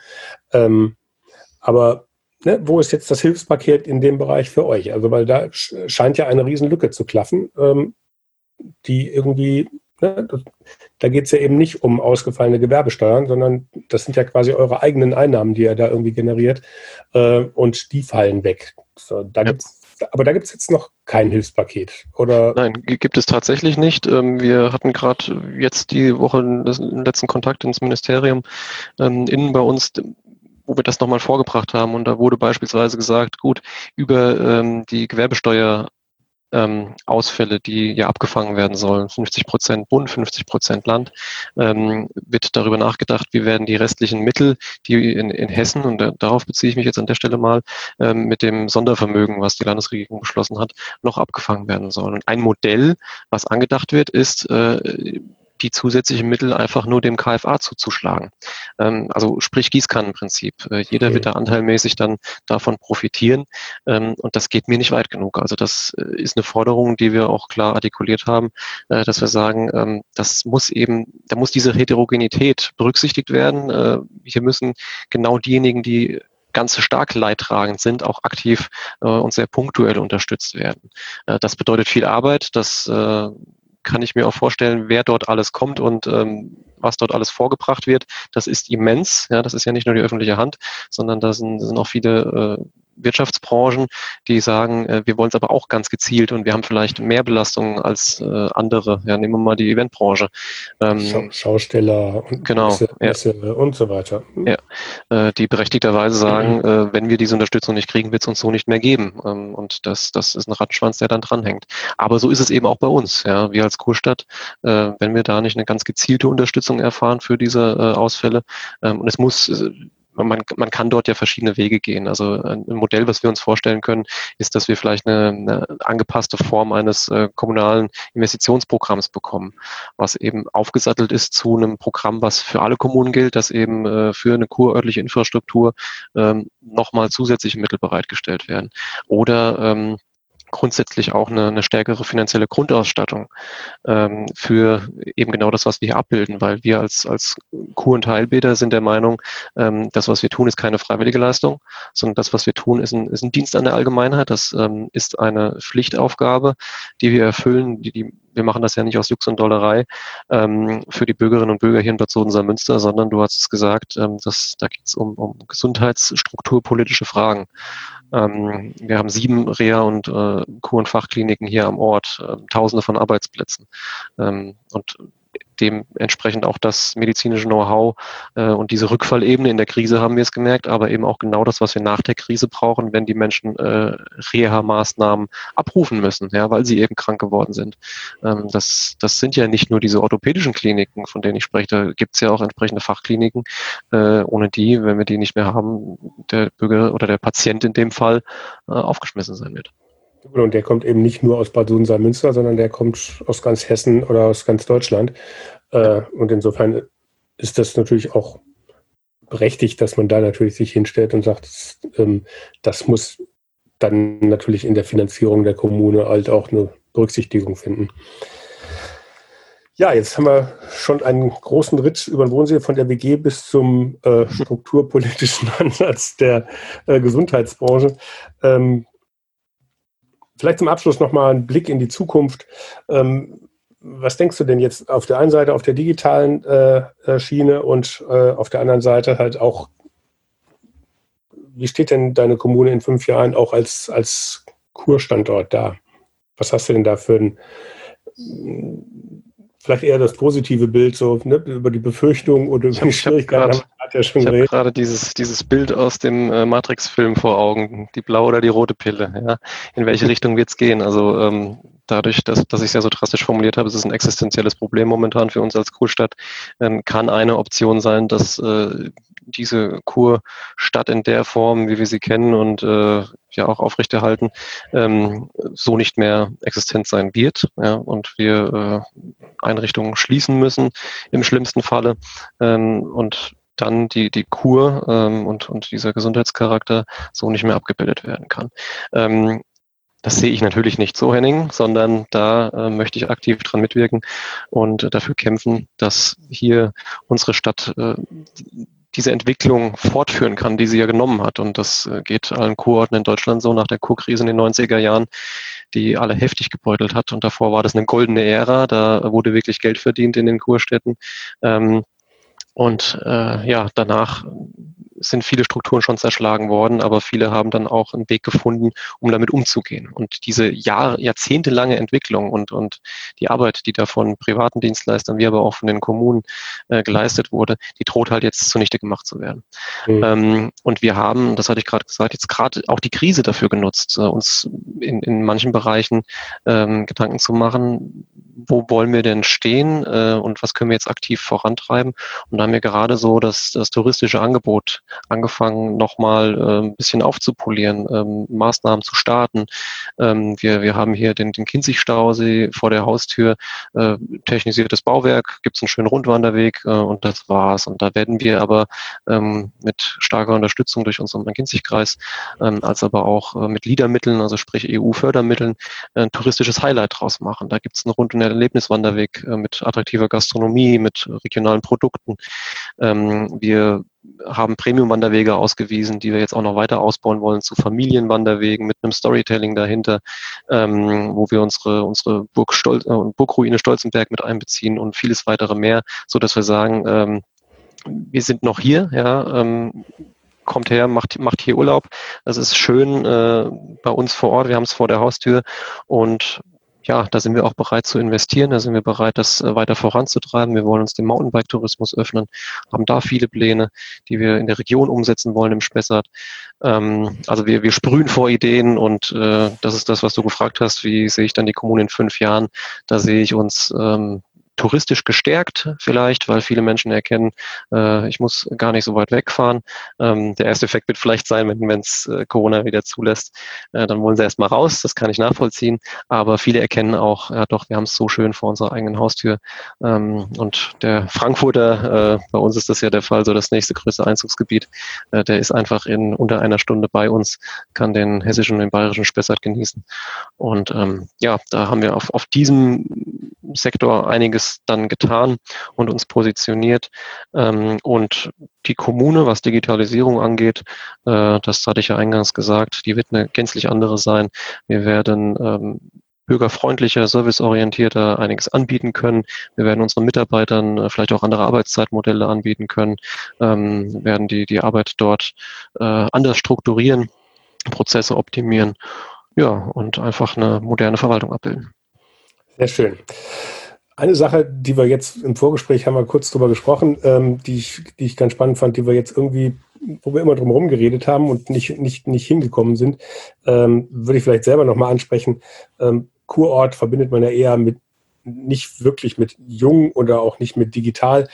[SPEAKER 1] Aber ne, wo ist jetzt das Hilfspaket in dem Bereich für euch? Also, weil da scheint ja eine Riesenlücke zu klaffen, die irgendwie, ne, da geht es ja eben nicht um ausgefallene Gewerbesteuern, sondern das sind ja quasi eure eigenen Einnahmen, die ihr da irgendwie generiert, und die fallen weg. So, da gibt's jetzt noch kein Hilfspaket, oder?
[SPEAKER 2] Nein, gibt es tatsächlich nicht. Wir hatten gerade jetzt die Woche den letzten Kontakt ins Ministerium innen bei uns, wo wir das nochmal vorgebracht haben. Und da wurde beispielsweise gesagt, gut, über die Gewerbesteuer Ausfälle, die ja abgefangen werden sollen, 50% Bund, 50% Land, wird darüber nachgedacht, wie werden die restlichen Mittel, die in Hessen, und darauf beziehe ich mich jetzt an der Stelle mal, mit dem Sondervermögen, was die Landesregierung beschlossen hat, noch abgefangen werden sollen. Und ein Modell, was angedacht wird, ist, die zusätzlichen Mittel einfach nur dem KFA zuzuschlagen. Also sprich Gießkannenprinzip. Jeder wird da anteilmäßig dann davon profitieren. Und das geht mir nicht weit genug. Also das ist eine Forderung, die wir auch klar artikuliert haben, dass wir sagen, da muss diese Heterogenität berücksichtigt werden. Hier müssen genau diejenigen, die ganz stark leidtragend sind, auch aktiv und sehr punktuell unterstützt werden. Das bedeutet viel Arbeit, das kann ich mir auch vorstellen, wer dort alles kommt und was dort alles vorgebracht wird. Das ist immens. Ja, das ist ja nicht nur die öffentliche Hand, sondern da sind auch viele Wirtschaftsbranchen, die sagen, wir wollen es aber auch ganz gezielt und wir haben vielleicht mehr Belastungen als andere. Ja, nehmen wir mal die Eventbranche.
[SPEAKER 1] Schausteller und
[SPEAKER 2] genau,
[SPEAKER 1] Messe und so weiter.
[SPEAKER 2] Die berechtigterweise sagen, wenn wir diese Unterstützung nicht kriegen, wird es uns so nicht mehr geben. Und das ist ein Rattenschwanz, der dann dranhängt. Aber so ist es eben auch bei uns. Ja, wir als Kurstadt, wenn wir da nicht eine ganz gezielte Unterstützung erfahren für diese Ausfälle, und es muss man kann dort ja verschiedene Wege gehen. Also ein Modell, was wir uns vorstellen können, ist, dass wir vielleicht eine angepasste Form eines kommunalen Investitionsprogramms bekommen, was eben aufgesattelt ist zu einem Programm, was für alle Kommunen gilt, das eben für eine kurörtliche Infrastruktur nochmal zusätzliche Mittel bereitgestellt werden. Oder grundsätzlich auch eine stärkere finanzielle Grundausstattung für eben genau das, was wir hier abbilden, weil wir als Kur- und Heilbäder sind der Meinung, das, was wir tun, ist keine freiwillige Leistung, sondern das, was wir tun, ist ein Dienst an der Allgemeinheit. Das ist eine Pflichtaufgabe, die wir erfüllen. Wir machen das ja nicht aus Jux und Dollerei für die Bürgerinnen und Bürger hier in Bad Soden-Salmünster, sondern du hast es gesagt, da geht es um gesundheitsstrukturpolitische Fragen. Wir haben 7 Reha- und Kur- und Fachkliniken hier am Ort, Tausende von Arbeitsplätzen. Und dementsprechend auch das medizinische Know-how und diese Rückfallebene in der Krise haben wir es gemerkt, aber eben auch genau das, was wir nach der Krise brauchen, wenn die Menschen Reha-Maßnahmen abrufen müssen, ja, weil sie eben krank geworden sind. Das sind ja nicht nur diese orthopädischen Kliniken, von denen ich spreche, da gibt es ja auch entsprechende Fachkliniken, ohne die, wenn wir die nicht mehr haben, der Bürger oder der Patient in dem Fall aufgeschmissen sein wird.
[SPEAKER 1] Und der kommt eben nicht nur aus Bad Soden-Salmünster, sondern der kommt aus ganz Hessen oder aus ganz Deutschland. Und insofern ist das natürlich auch berechtigt, dass man da natürlich sich hinstellt und sagt, das muss dann natürlich in der Finanzierung der Kommune halt auch eine Berücksichtigung finden. Ja, jetzt haben wir schon einen großen Ritt über den Wohnsee von der WG bis zum strukturpolitischen Ansatz der Gesundheitsbranche. Vielleicht zum Abschluss nochmal ein Blick in die Zukunft. was denkst du denn jetzt auf der einen Seite auf der digitalen Schiene und auf der anderen Seite halt auch, wie steht denn deine Kommune in 5 Jahren auch als Kurstandort da? Was hast du denn da für ein, vielleicht eher das positive Bild, so ne, über die Befürchtungen oder über die Schwierigkeiten?
[SPEAKER 2] Ich habe gerade dieses Bild aus dem Matrix-Film vor Augen, die blaue oder die rote Pille. Ja? In welche Richtung wird es gehen? Also dadurch, dass ich es ja so drastisch formuliert habe, es ist ein existenzielles Problem momentan für uns als Kurstadt, kann eine Option sein, dass diese Kurstadt in der Form, wie wir sie kennen und ja auch aufrechterhalten, so nicht mehr existent sein wird. Ja? Und wir Einrichtungen schließen müssen im schlimmsten Falle. Und dann die Kur und dieser Gesundheitscharakter so nicht mehr abgebildet werden kann. Das sehe ich natürlich nicht so, Henning, sondern da möchte ich aktiv dran mitwirken und dafür kämpfen, dass hier unsere Stadt diese Entwicklung fortführen kann, die sie ja genommen hat. Und das geht allen Kurorten in Deutschland so nach der Kurkrise in den 90er Jahren, die alle heftig gebeutelt hat. Und davor war das eine goldene Ära, da wurde wirklich Geld verdient in den Kurstädten. Ja, danach sind viele Strukturen schon zerschlagen worden, aber viele haben dann auch einen Weg gefunden, um damit umzugehen. Und diese jahrzehntelange Entwicklung und die Arbeit, die da von privaten Dienstleistern, wie aber auch von den Kommunen geleistet wurde, die droht halt jetzt zunichte gemacht zu werden. Mhm. Und wir haben, das hatte ich gerade gesagt, jetzt gerade auch die Krise dafür genutzt, uns in manchen Bereichen Gedanken zu machen, wo wollen wir denn stehen und was können wir jetzt aktiv vorantreiben? Und da haben wir gerade so das touristische Angebot angefangen, nochmal ein bisschen aufzupolieren, Maßnahmen zu starten. Wir haben hier den Kinzig-Stausee vor der Haustür, technisiertes Bauwerk, gibt es einen schönen Rundwanderweg und das war's. Und da werden wir aber mit starker Unterstützung durch unseren Kinzig-Kreis, als aber auch mit LEADER-Mitteln, also sprich EU-Fördermitteln, ein touristisches Highlight draus machen. Da gibt es einen Rund- und Erlebniswanderweg mit attraktiver Gastronomie, mit regionalen Produkten. Wir haben Premium-Wanderwege ausgewiesen, die wir jetzt auch noch weiter ausbauen wollen zu Familienwanderwegen mit einem Storytelling dahinter, wo wir unsere Burgruine Stolzenberg mit einbeziehen und vieles weitere mehr, so dass wir sagen, wir sind noch hier, ja, kommt her, macht hier Urlaub. Das ist schön bei uns vor Ort. Wir haben es vor der Haustür und ja, da sind wir auch bereit zu investieren, da sind wir bereit, das weiter voranzutreiben. Wir wollen uns dem Mountainbike-Tourismus öffnen, haben da viele Pläne, die wir in der Region umsetzen wollen im Spessart. Also wir sprühen vor Ideen und das ist das, was du gefragt hast, wie sehe ich dann die Kommune in 5 Jahren? Da sehe ich uns touristisch gestärkt vielleicht, weil viele Menschen erkennen, ich muss gar nicht so weit wegfahren. Der erste Effekt wird vielleicht sein, wenn es Corona wieder zulässt, dann wollen sie erstmal raus, das kann ich nachvollziehen, aber viele erkennen auch, ja doch, wir haben es so schön vor unserer eigenen Haustür und der Frankfurter, bei uns ist das ja der Fall, so das nächste größte Einzugsgebiet, der ist einfach in unter einer Stunde bei uns, kann den hessischen und den bayerischen Spessart genießen und ja, da haben wir auf diesem Sektor einiges dann getan und uns positioniert. Und die Kommune, was Digitalisierung angeht, das hatte ich ja eingangs gesagt, die wird eine gänzlich andere sein. Wir werden bürgerfreundlicher, serviceorientierter einiges anbieten können. Wir werden unseren Mitarbeitern vielleicht auch andere Arbeitszeitmodelle anbieten können, werden die Arbeit dort anders strukturieren, Prozesse optimieren, ja, und einfach eine moderne Verwaltung abbilden.
[SPEAKER 1] Sehr schön. Eine Sache, die wir jetzt im Vorgespräch haben wir kurz drüber gesprochen, die ich ganz spannend fand, die wir jetzt irgendwie, wo wir immer drum herum geredet haben und nicht hingekommen sind, würde ich vielleicht selber nochmal ansprechen. Kurort verbindet man ja eher nicht wirklich mit jung oder auch nicht mit digital.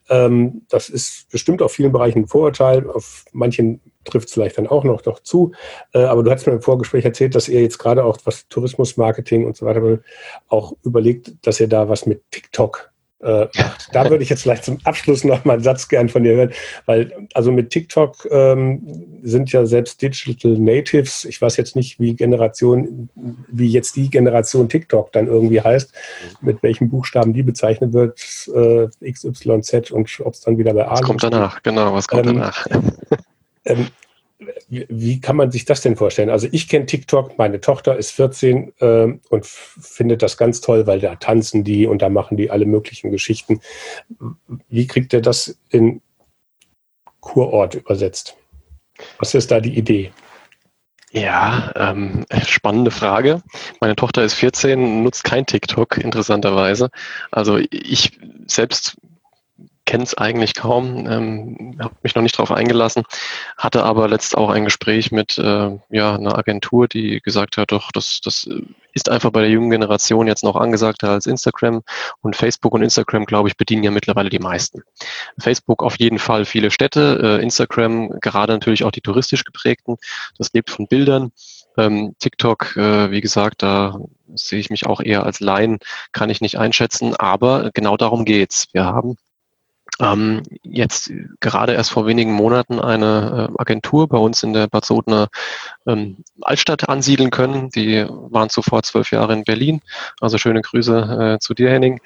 [SPEAKER 1] Das ist bestimmt auf vielen Bereichen ein Vorurteil. Auf manchen trifft es vielleicht dann auch noch zu. Aber du hast mir im Vorgespräch erzählt, dass ihr jetzt gerade auch was Tourismusmarketing und so weiter auch überlegt, dass ihr da was mit TikTok macht. Da würde ich jetzt vielleicht zum Abschluss noch mal einen Satz gern von dir hören, weil also mit TikTok sind ja selbst Digital Natives, ich weiß jetzt nicht, wie jetzt die Generation TikTok dann irgendwie heißt, mit welchen Buchstaben die bezeichnet wird, XYZ und ob es dann wieder bei A
[SPEAKER 2] Was kommt danach, genau, was kommt danach?
[SPEAKER 1] wie kann man sich das denn vorstellen? Also ich kenne TikTok, meine Tochter ist 14 und findet das ganz toll, weil da tanzen die und da machen die alle möglichen Geschichten. Wie kriegt ihr das in Kurort übersetzt? Was ist da die Idee?
[SPEAKER 2] Ja, spannende Frage. Meine Tochter ist 14, nutzt kein TikTok, interessanterweise. Also ich selbst kenne es eigentlich kaum, habe mich noch nicht darauf eingelassen, hatte aber letzt auch ein Gespräch mit einer Agentur, die gesagt hat, doch, das ist einfach bei der jungen Generation jetzt noch angesagter als Instagram, und Facebook und Instagram, glaube ich, bedienen ja mittlerweile die meisten. Facebook auf jeden Fall viele Städte, Instagram gerade natürlich auch die touristisch geprägten, das lebt von Bildern. TikTok, wie gesagt, da sehe ich mich auch eher als Laien, kann ich nicht einschätzen, aber genau darum geht's. Wir haben jetzt gerade erst vor wenigen Monaten eine Agentur bei uns in der Bad Sodener Altstadt ansiedeln können. Die waren zuvor 12 Jahre in Berlin, also schöne Grüße zu dir, Henning,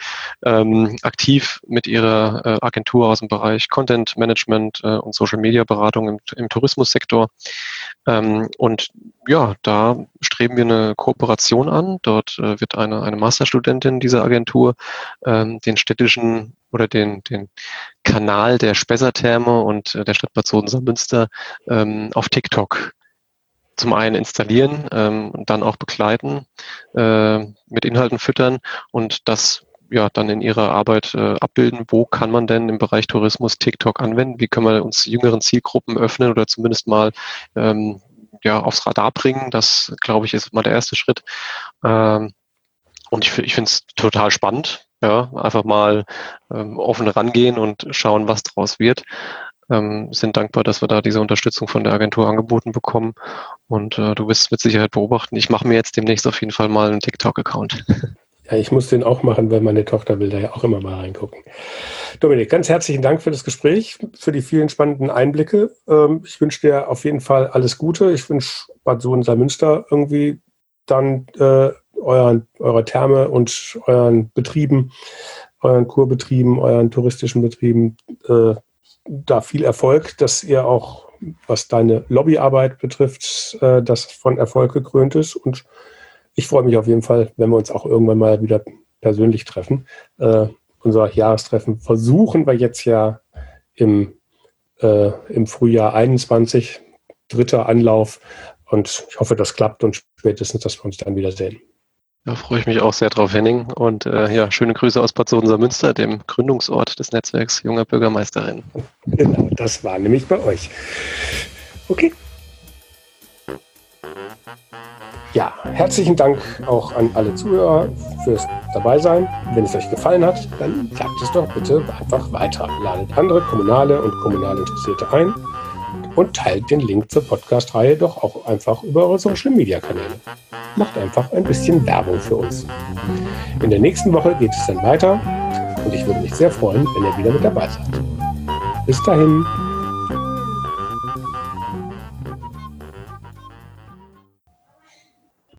[SPEAKER 2] aktiv mit ihrer Agentur aus dem Bereich Content Management und Social Media Beratung im Tourismussektor. Und ja, da streben wir eine Kooperation an. Dort wird eine Masterstudentin dieser Agentur den städtischen oder den Kanal der Spessartherme und der Stadt Bad Soden-Saarmünster auf TikTok zum einen installieren und dann auch begleiten, mit Inhalten füttern und das dann in ihrer Arbeit abbilden. Wo kann man denn im Bereich Tourismus TikTok anwenden? Wie können wir uns jüngeren Zielgruppen öffnen oder zumindest mal aufs Radar bringen? Das, glaube ich, ist mal der erste Schritt. Und ich finde es total spannend. Ja, einfach mal offen rangehen und schauen, was draus wird. Sind dankbar, dass wir da diese Unterstützung von der Agentur angeboten bekommen. Und du wirst mit Sicherheit beobachten. Ich mache mir jetzt demnächst auf jeden Fall mal einen TikTok-Account.
[SPEAKER 1] Ja, ich muss den auch machen, weil meine Tochter will da ja auch immer mal reingucken. Dominik, ganz herzlichen Dank für das Gespräch, für die vielen spannenden Einblicke. Ich wünsche dir auf jeden Fall alles Gute. Ich wünsche Bad Soden-Saarmünster irgendwie dann eurer Therme und euren Betrieben, euren Kurbetrieben, euren touristischen Betrieben da viel Erfolg, dass ihr auch, was deine Lobbyarbeit betrifft, das von Erfolg gekrönt ist. Und ich freue mich auf jeden Fall, wenn wir uns auch irgendwann mal wieder persönlich treffen. Unser Jahrestreffen versuchen wir jetzt ja im Frühjahr 21, 3. Anlauf. Und ich hoffe, das klappt und spätestens, dass wir uns dann wiedersehen.
[SPEAKER 2] Da freue ich mich auch sehr drauf, Henning. Und schöne Grüße aus Bad Soden-Saarmünster, dem Gründungsort des Netzwerks junger Bürgermeisterinnen.
[SPEAKER 1] Genau, das war nämlich bei euch. Okay. Ja, herzlichen Dank auch an alle Zuhörer fürs Dabeisein. Wenn es euch gefallen hat, dann sagt es doch bitte einfach weiter. Ladet andere Kommunale und kommunal Interessierte ein und teilt den Link zur Podcast-Reihe doch auch einfach über eure Social-Media-Kanäle. Macht einfach ein bisschen Werbung für uns. In der nächsten Woche geht es dann weiter und ich würde mich sehr freuen, wenn ihr wieder mit dabei seid. Bis dahin.